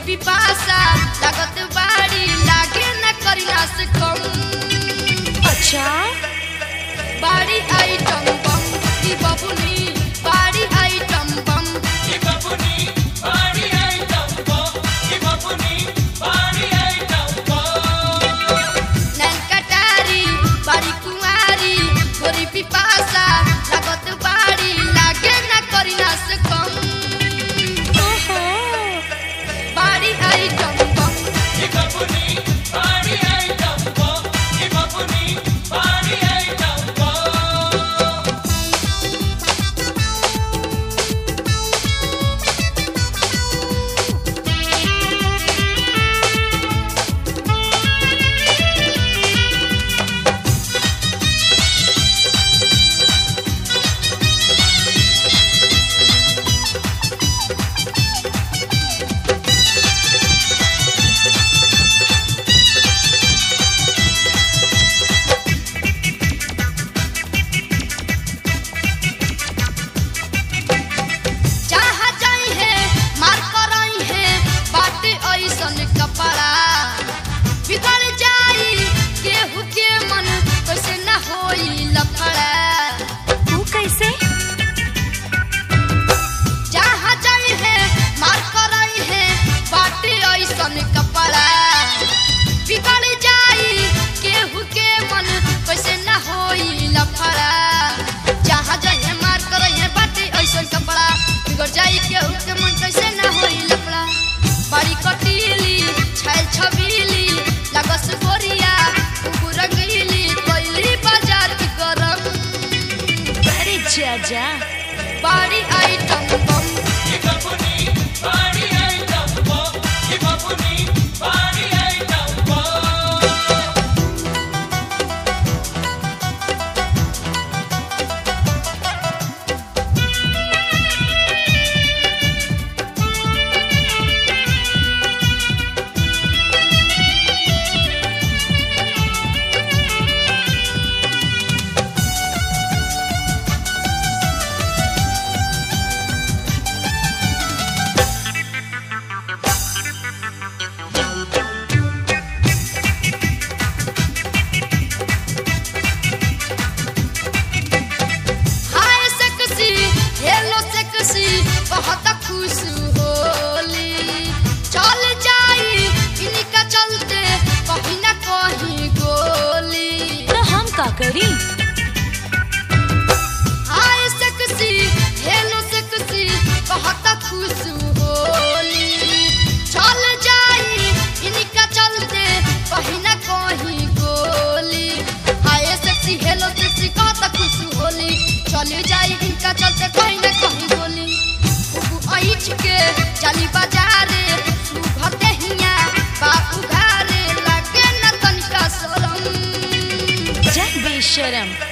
पिपासा लागत बाड़ी लागे न करिला से कम। अच्छा बाड़ी आइटम बम की बबुनी बाड़ी आइटम बम की बबुनी बाड़ी आइटम बम की बबुनी बाड़ी आइटम बम। नैन कटारी बाड़ी कुंवारी गोरी पिपासा लागत बाड़ी लागे न करिला से कम। बाड़ी आइटम बम की बबुनी बाड़ी आइटम बम की बबुनी बाड़ी आइटम बम। जहाँ जाई है मार करई है बाटे ऐसन कपड़ा बिगड़ जाई केहू के मन कैसे न होई लफड़ा। तू कैसे? जहाँ जाई है मार करई है बाटे ऐसन कपड़ा बिगड़ जाई केहू के मन कैसे न होई लफड़ा। जहाँ जाई है मार करई है बाटे ऐसन कपड़ा बिगड़ जाई केहू के मन कैसे न होई लफड़ा। बड़ी कटीली छैल छबीली लगस गोरिया रंगीली कोयली बाजार की गरम। अरे जा बाड़ी आइटम बम की बबुनी बाड़ी आइटम बम की बबुनी बाड़ी item bomb. Hi sexy hello sexy बहुत खुश होली चल जाई इनका चलते कहीं न कहीं गोली। तो हम का करी? हाय सेक्सी हेलो सेक्सी बहुत खुश होली चल जाई इनका चलते कहीं न कहीं गोली। हाय सेक्सी हेलो सेक्सी बहुत खुश होली चल जाई इनका चलते कहीं न कहीं गोली। खूब ऐठ के चली बाजारे सुभते हिया बापू घरे लगे न तनिका शरम। जा बेशरम।